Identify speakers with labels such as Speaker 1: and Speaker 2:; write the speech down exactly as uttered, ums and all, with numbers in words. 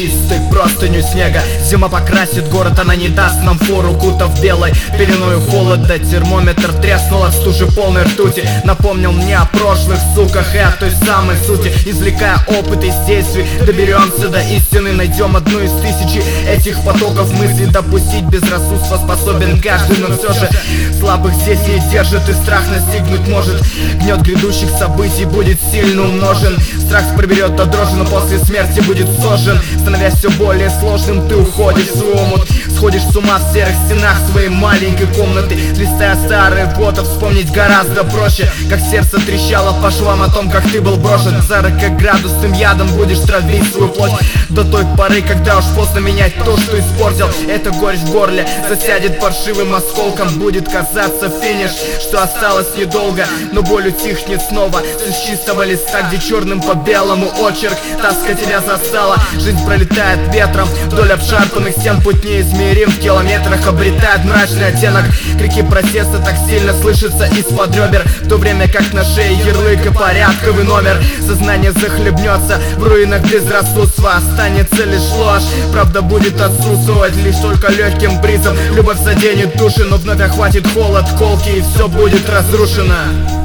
Speaker 1: чистой простыню снега. Зима покрасит город, она не даст нам фору, кутав белой пеленою холода. Термометр треснул от стужи полной ртути, напомнил мне о прошлых суках и о той самой сути. Извлекая опыт из действий, доберемся до истины, найдем одну из тысячи этих потоков мыслей. Допустить безрассудство способен каждый, но все же слабых здесь не держит, и страх настигнуть может. Гнет грядущих событий будет сильно умножен. Страх проберет до дрожи, но после смерти будет сожжен. Становясь все более сложным, ты уходишь в свой омут. Сходишь с ума в серых стенах своей маленькой комнаты. Листая старые фото, вспомнить гораздо проще, как сердце трещало по швам о том, как ты был брошен. Сорокаградусным ядом будешь травить свою плоть до той поры, когда уж поздно менять то, что испортил. Эта горечь в горле засядет паршивым осколком. Будет казаться финиш, что осталось недолго, но боль утихнет снова с чистого листа, где черным по белому очерк. Тоска тебя застала, жизнь пролетает ветром вдоль обшарпанных стен. Путь неизмерим, в километрах обретает мрачный оттенок. Крики протеста так сильно слышатся из-под ребер, в то время как на шее ярлык и порядковый номер. Сознание захлебнется в руинах безрассудства, останется лишь ложь. Правда будет отсутствовать лишь только легким бризом. Любовь заденет души, но вновь охватит холод, колки, и все будет разрушено.